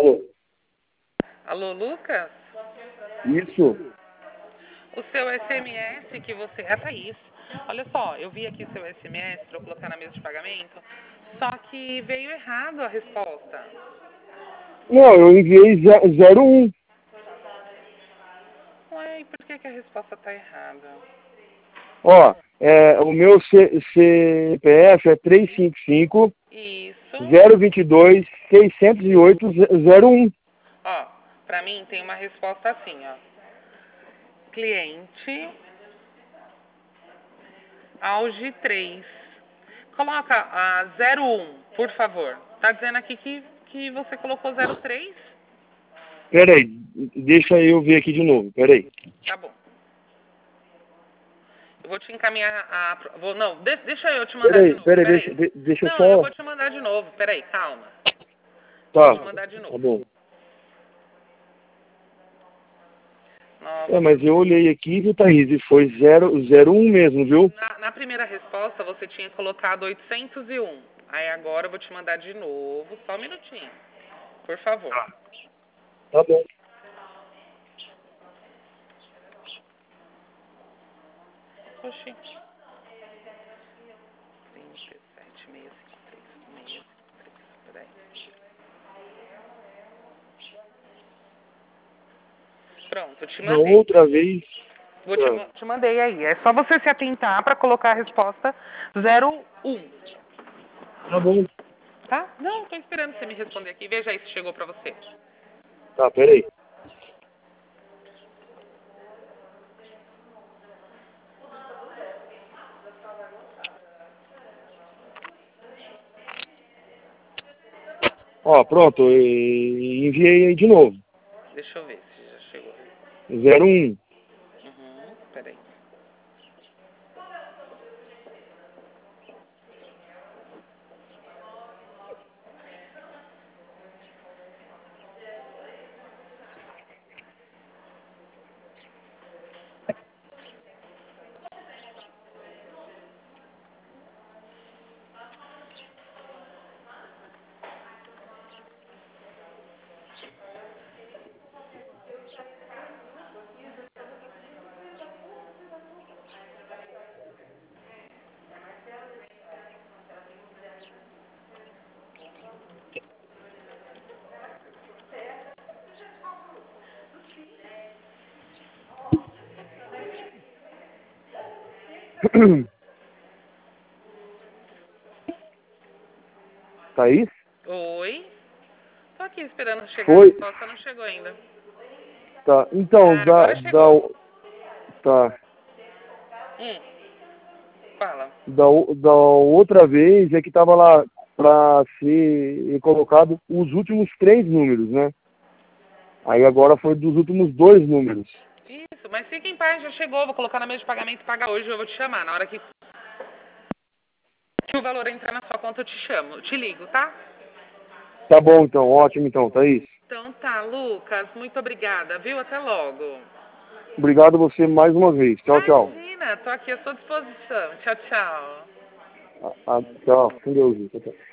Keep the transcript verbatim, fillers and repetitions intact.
Alô? Alô, Lucas? Isso? O seu S M S que você... É, Thaís. Olha só, eu vi aqui seu S M S para eu colocar na mesa de pagamento, só que veio errado a resposta. Não, eu enviei zero um. Ué, e por que, que a resposta tá errada? Ó, é, o meu C C P F é três cinco cinco, Isso. zero dois dois, seis zero oito, zero um. Ó, pra mim tem uma resposta assim, ó. Cliente... Auge três. Coloca a zero um, por favor. Tá dizendo aqui que, que você colocou zero três? Peraí, deixa eu ver aqui de novo, peraí. Tá bom. Eu vou te encaminhar a... Vou, não, de, deixa eu te mandar de Peraí, novo. peraí, Peraí. deixa, de- deixa eu Não, eu só... vou te mandar de novo. Peraí, calma. Vou Tá, te mandar de tá novo. bom. É, Nova. mas eu olhei aqui, viu, Thaís, e foi zero zero um mesmo, viu? Na, na primeira resposta você tinha colocado oitocentos e um. Aí agora eu vou te mandar de novo. Só um minutinho. Por favor. Tá bom. Oxi. trinta e sete, seiscentos e cinquenta e três. seiscentos e cinquenta e três. Peraí. Pronto, eu te Na mandei. outra vez... Vou te, Ah, te mandei aí. É só você se atentar para colocar a resposta zero um. tá bom. Tá? Não, tô esperando você me responder aqui. Veja aí se chegou para você. Tá, peraí. Ó, pronto, e- enviei aí de novo. Deixa eu ver se já chegou. zero um. Uhum, peraí. Thaís? Oi? Tô aqui esperando chegar a Foi? resposta, não chegou ainda. Tá. Então, Ah, da, agora da, chegou. tá. Hum, fala. Da, da outra vez é que tava lá para ser colocado os últimos três números, né? Aí agora foi dos últimos dois números. Isso, mas fica em paz, já chegou. Vou colocar na mesa de pagamento e pagar hoje. Eu vou te chamar. Na hora que, que o valor entrar na sua conta, eu te chamo. Eu te ligo, tá? Tá bom, então. Ótimo, então, Thaís. Então tá, Lucas. Muito obrigada, viu? Até logo. Obrigado a você mais uma vez. Tchau, tchau. Imagina, tô aqui à sua disposição. Tchau, tchau. Ah, ah, tchau. Com Deus. Tchau, tchau.